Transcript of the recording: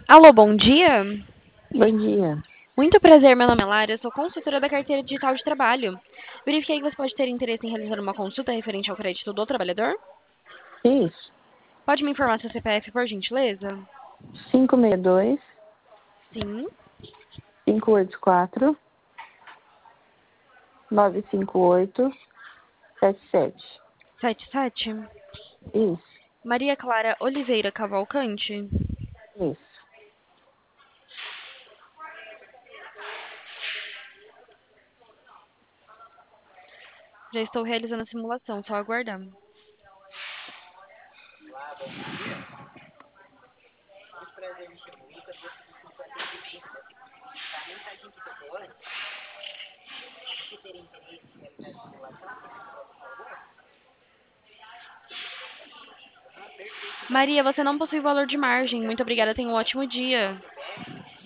Alô, bom dia. Bom dia. Muito prazer, meu nome é Lara, eu sou consultora da carteira digital de trabalho. Verifiquei que você pode ter interesse em realizar uma consulta referente ao crédito do trabalhador. Isso. Pode me informar seu CPF, por gentileza? 562 Sim. 584 958 77. 77. Isso. Maria Clara Oliveira Cavalcante. Isso. Já estou realizando a simulação, só aguardar. Maria, você não possui valor de margem. Muito obrigada, tenha um ótimo dia.